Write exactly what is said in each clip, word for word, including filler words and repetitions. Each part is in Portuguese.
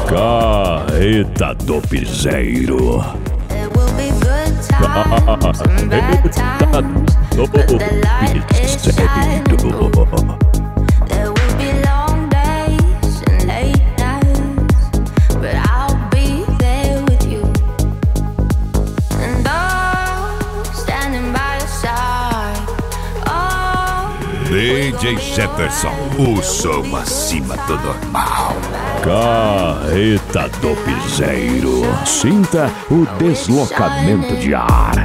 Carreta do Piseiro. Carreta do Piseiro. D J Jefferson, o som acima do normal. Carreta do Piseiro. Sinta o deslocamento de ar.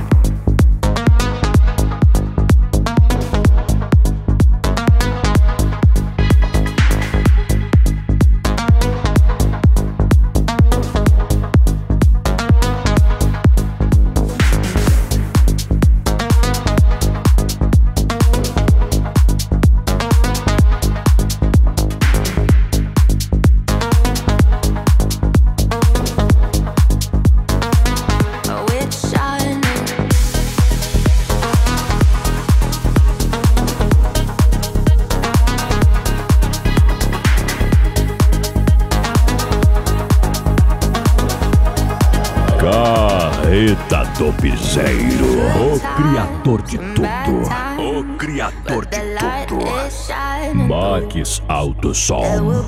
Carreta do Piseiro, o criador de tudo, o criador de tudo. Max Alto Som.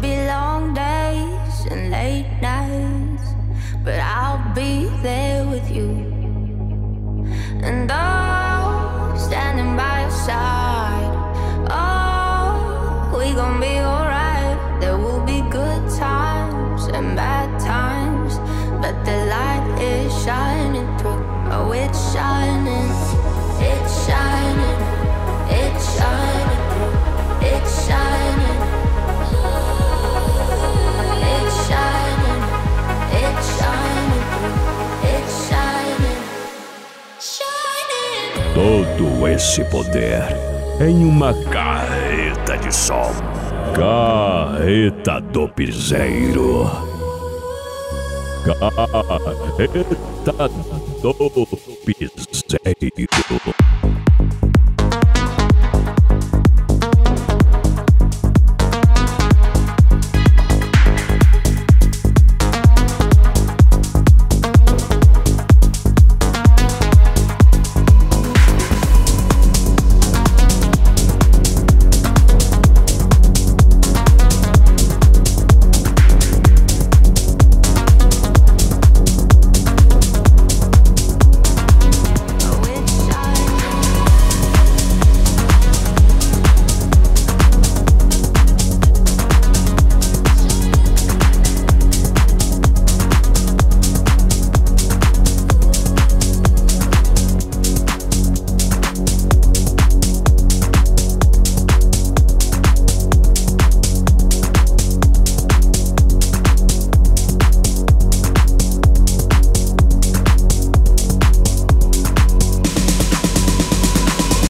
But the light is shining through. Oh, it's shining, it's shining, it's shining through. It's shining, it's shining, it's shining through. It's shining, shining. Todo esse poder em uma carreta de som. Carreta do Piseiro. Carreta do Piseiro.